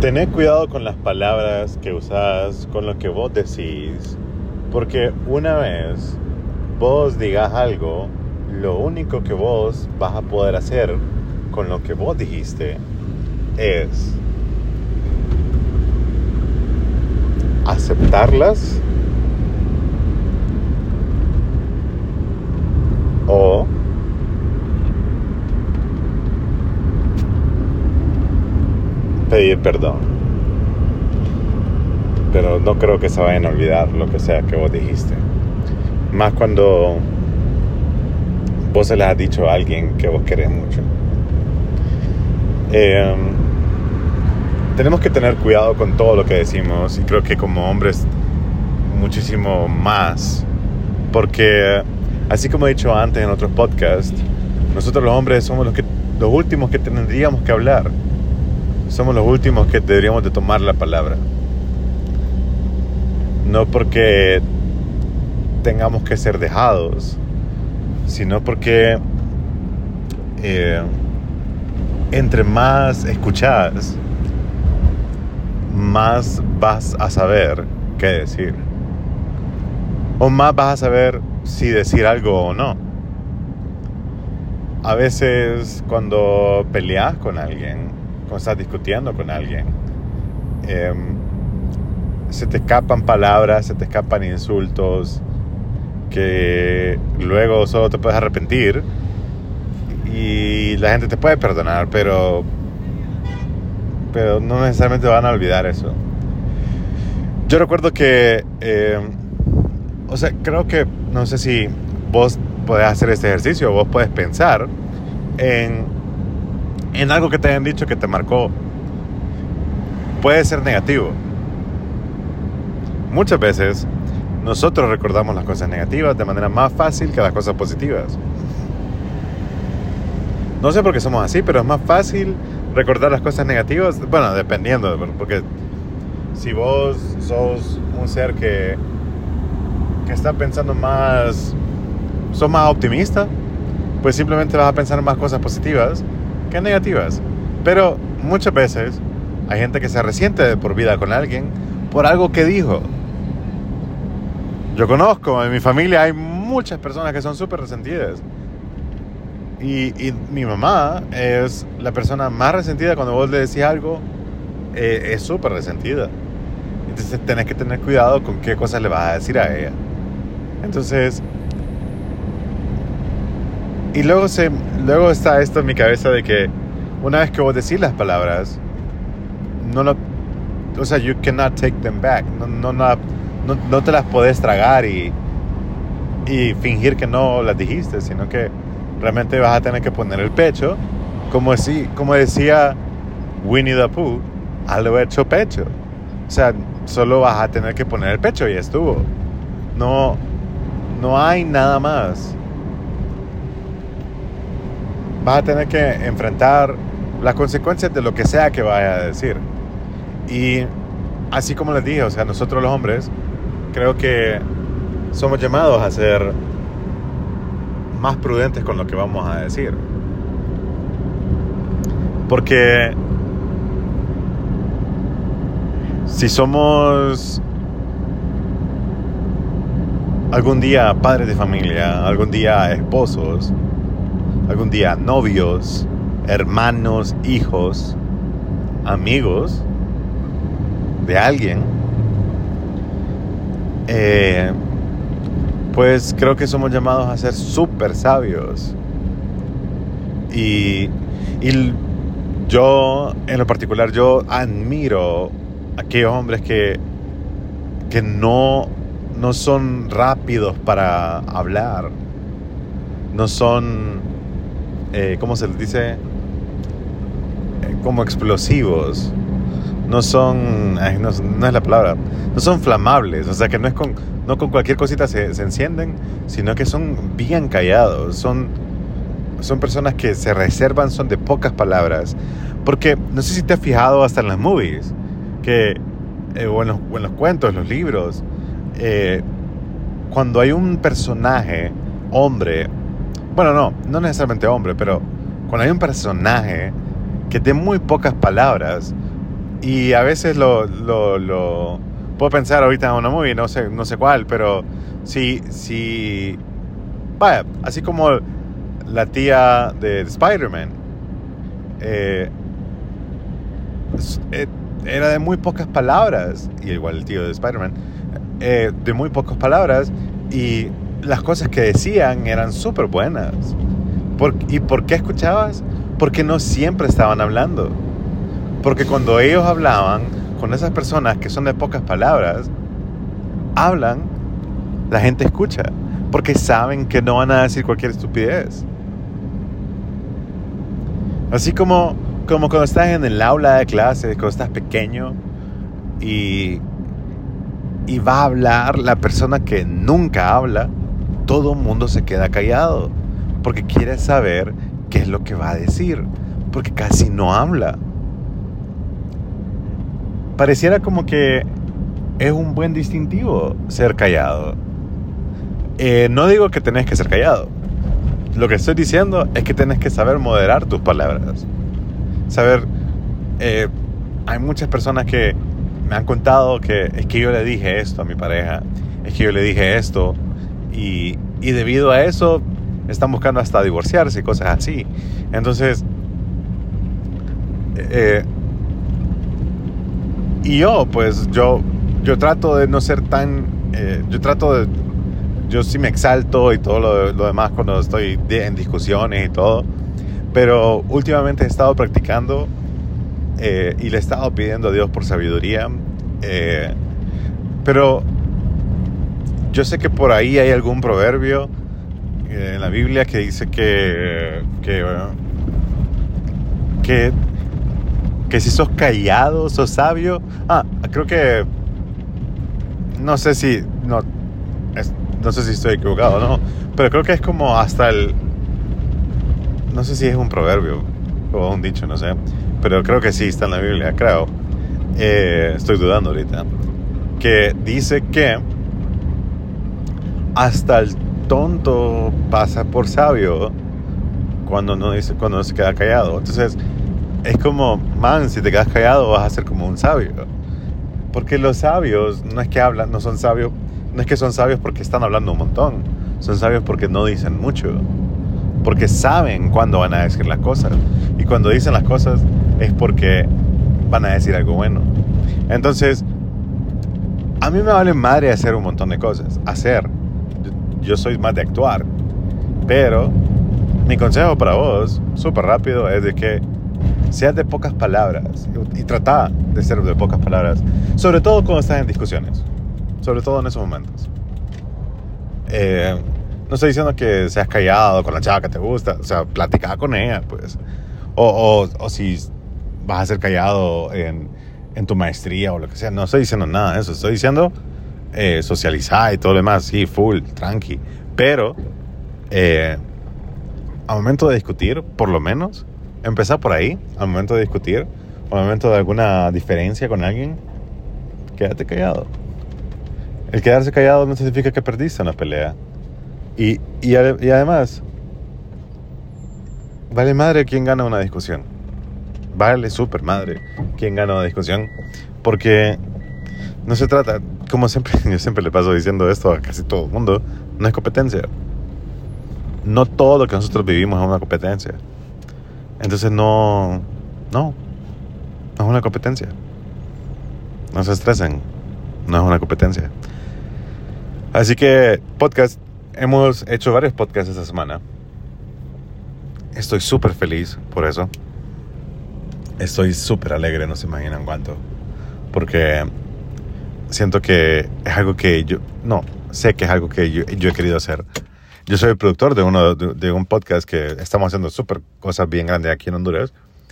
Tené cuidado con las palabras que usás, con lo que vos decís, porque una vez vos digas algo, lo único que vos vas a poder hacer con lo que vos dijiste es aceptarlas o pedir perdón. Pero no creo que se vayan a olvidar lo que sea que vos dijiste. Más cuando vos se les has dicho a alguien que vos querés mucho. Tenemos que tener cuidado con todo lo que decimos. Y creo que como hombres muchísimo más. Porque así como he dicho antes en otros podcasts, nosotros los hombres somos los últimos que tendríamos que hablar. Somos los últimos que deberíamos de tomar la palabra. No porque tengamos que ser dejados, sino porque entre más escuchás, más vas a saber qué decir. O más vas a saber si decir algo o no. A veces cuando peleas con alguien, cuando estás discutiendo con alguien, se te escapan palabras, se te escapan insultos que luego solo te puedes arrepentir y la gente te puede perdonar, pero no necesariamente van a olvidar eso. Yo recuerdo que creo que, no sé si vos podés hacer este ejercicio, vos podés pensar en algo que te hayan dicho que te marcó. Puede ser negativo. Muchas veces nosotros recordamos las cosas negativas de manera más fácil que las cosas positivas. No sé por qué somos así, pero es más fácil recordar las cosas negativas. Bueno, dependiendo, porque si vos sos un ser que está pensando más, sos más optimista, pues simplemente vas a pensar más cosas positivas que negativas. Pero muchas veces hay gente que se resiente de por vida con alguien por algo que dijo. Yo conozco, en mi familia hay muchas personas que son súper resentidas. Y mi mamá es la persona más resentida. Cuando vos le decís algo, es súper resentida. Entonces tenés que tener cuidado con qué cosas le vas a decir a ella. Entonces, y luego está esto en mi cabeza de que una vez que vos decís las palabras, you cannot take them back. No te las podés tragar y fingir que no las dijiste, sino que realmente vas a tener que poner el pecho, como decía Winnie the Pooh, a lo hecho pecho. O sea, solo vas a tener que poner el pecho y estuvo. No hay nada más. Vas a tener que enfrentar las consecuencias de lo que sea que vayas a decir. Y así como les dije, o sea, nosotros los hombres creo que somos llamados a ser más prudentes con lo que vamos a decir. Porque si somos algún día padres de familia, algún día esposos, algún día novios, hermanos, hijos, amigos de alguien, pues creo que somos llamados a ser súper sabios. Y yo, en lo particular, yo admiro a aquellos hombres que no son rápidos para hablar, no son, ¿cómo se les dice? Como explosivos. No son, no es la palabra, no son flamables, o sea que no con cualquier cosita se encienden, sino que son bien callados, son personas que se reservan, son de pocas palabras, porque no sé si te has fijado hasta en las movies, que, o en los cuentos, en los libros, cuando hay un personaje, hombre, bueno no necesariamente hombre, pero cuando hay un personaje que de muy pocas palabras, Y a veces lo puedo pensar ahorita en una movie, no sé cuál, pero sí, vaya, así como la tía de Spider-Man, eh, era de muy pocas palabras, y igual el tío de Spider-Man, de muy pocas palabras, y las cosas que decían eran súper buenas. ¿Y por qué escuchabas? Porque no siempre estaban hablando. Porque cuando ellos hablaban con esas personas que son de pocas palabras, hablan, la gente escucha, porque saben que no van a decir cualquier estupidez. Así como cuando estás en el aula de clases, cuando estás pequeño y va a hablar la persona que nunca habla, todo el mundo se queda callado porque quiere saber qué es lo que va a decir, porque casi no habla. Pareciera como que es un buen distintivo ser callado. No digo que tenés que ser callado. Lo que estoy diciendo es que tenés que saber moderar tus palabras. Saber, hay muchas personas que me han contado que es que yo le dije esto a mi pareja, es que yo le dije esto, y debido a eso están buscando hasta divorciarse y cosas así. Entonces, y yo trato de no ser tan, yo sí me exalto y todo lo demás cuando estoy en discusiones y todo, pero últimamente he estado practicando y le he estado pidiendo a Dios por sabiduría, pero yo sé que por ahí hay algún proverbio en la Biblia que dice que si sos callado, sos sabio. Creo que no sé si estoy equivocado, ¿no? Pero creo que es como hasta no sé si es un proverbio o un dicho, no sé, pero creo que sí está en la Biblia, creo. Estoy dudando ahorita. Que dice que hasta el tonto pasa por sabio cuando no se queda callado. Entonces es como, si te quedas callado vas a ser como un sabio. Porque los sabios no es que hablan, no son sabios, no es que son sabios porque están hablando un montón. Son sabios porque no dicen mucho. Porque saben cuándo van a decir las cosas. Y cuando dicen las cosas es porque van a decir algo bueno. Entonces, a mí me vale madre hacer un montón de cosas. Yo soy más de actuar. Pero mi consejo para vos, súper rápido, es de que seas de pocas palabras. Y trata de ser de pocas palabras. Sobre todo cuando estás en discusiones. Sobre todo en esos momentos. No estoy diciendo que seas callado con la chava que te gusta. O sea, platica con ella, pues. O si vas a ser callado en tu maestría o lo que sea. No estoy diciendo nada de eso. Estoy diciendo socializar y todo lo demás. Sí, full, tranqui. Pero al momento de discutir, por lo menos, empezar por ahí. Al momento de discutir, al momento de alguna diferencia con alguien, quédate callado. El quedarse callado no significa que perdiste una pelea. Y además, vale madre quien gana una discusión. Vale súper madre quien gana una discusión. Porque no se trata, como siempre, yo siempre le paso diciendo esto a casi todo el mundo, no es competencia. No todo lo que nosotros vivimos es una competencia. Entonces no es una competencia. No se estresen, no es una competencia. Así que podcast, hemos hecho varios podcasts esta semana. Estoy súper feliz por eso. Estoy súper alegre, no se imaginan cuánto. Porque siento que es algo que sé que es algo que yo he querido hacer. Yo soy el productor de un podcast que estamos haciendo súper cosas bien grandes aquí en Honduras.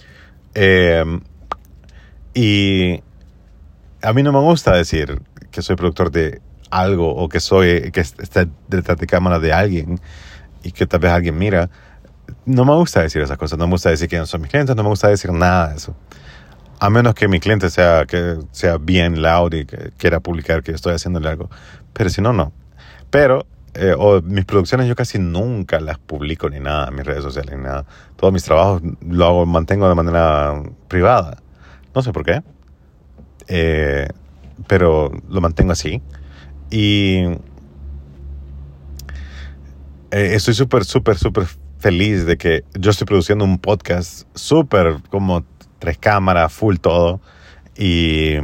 Y a mí no me gusta decir que soy productor de algo o que está detrás de cámara de alguien y que tal vez alguien mira. No me gusta decir esas cosas. No me gusta decir quiénes son mis clientes. No me gusta decir nada de eso. A menos que mi cliente sea bien loud y que quiera publicar que estoy haciéndole algo. Pero si no, no. Pero mis producciones yo casi nunca las publico ni nada en mis redes sociales ni nada. Todos mis trabajos mantengo de manera privada. No sé por qué. pero lo mantengo así. Y estoy súper feliz de que yo estoy produciendo un podcast súper como 3 cámaras, full todo. Y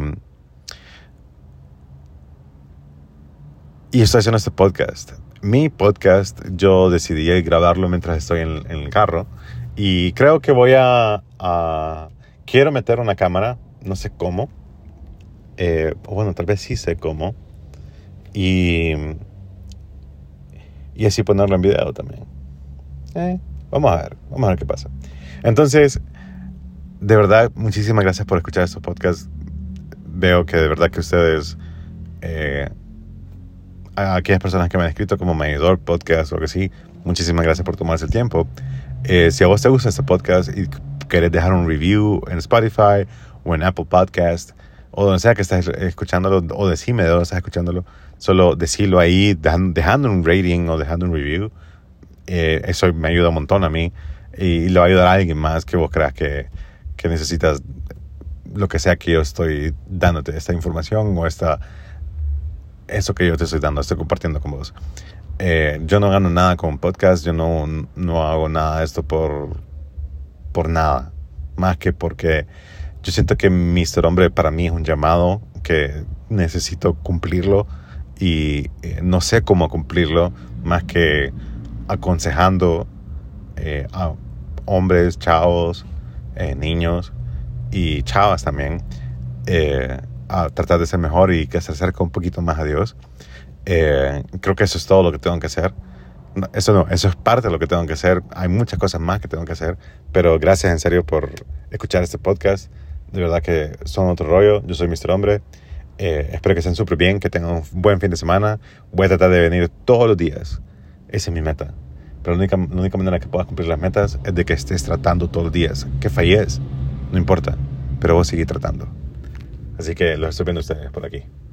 estoy haciendo este podcast. Mi podcast, yo decidí grabarlo mientras estoy en el carro. Y creo que quiero meter una cámara, no sé cómo. Bueno, tal vez sí sé cómo. Y así ponerlo en video también. Vamos a ver qué pasa. Entonces, de verdad, muchísimas gracias por escuchar estos podcasts. Veo que de verdad que ustedes, a aquellas personas que me han escrito como Medidor Podcast o algo así, muchísimas gracias por tomarse el tiempo. Si a vos te gusta este podcast y querés dejar un review en Spotify o en Apple Podcast o donde sea que estés escuchándolo, o decime de dónde estás escuchándolo, solo decirlo ahí, dejando un rating o dejando un review. Eso me ayuda un montón a mí y le va a ayudar a alguien más que vos creas que necesitas lo que sea que yo estoy dándote, esta información o eso que yo te estoy dando, estoy compartiendo con vos. Yo no gano nada con un podcast, yo no hago nada de esto por nada, más que porque yo siento que Mr. Hombre para mí es un llamado que necesito cumplirlo y no sé cómo cumplirlo más que aconsejando a hombres, chavos, niños y chavas también a tratar de ser mejor y que se acerque un poquito más a Dios. Creo que eso es todo lo que tengo que hacer. Eso es parte de lo que tengo que hacer. Hay muchas cosas más que tengo que hacer, pero gracias en serio por escuchar este podcast. De verdad que son otro rollo. Yo soy Mr. Hombre. Espero que estén súper bien, que tengan un buen fin de semana. Voy a tratar de venir todos los días. Esa es mi meta. Pero la única manera que puedas cumplir las metas es de que estés tratando todos los días. Que falles, no importa, pero vos seguís tratando. Así que los estoy viendo ustedes por aquí.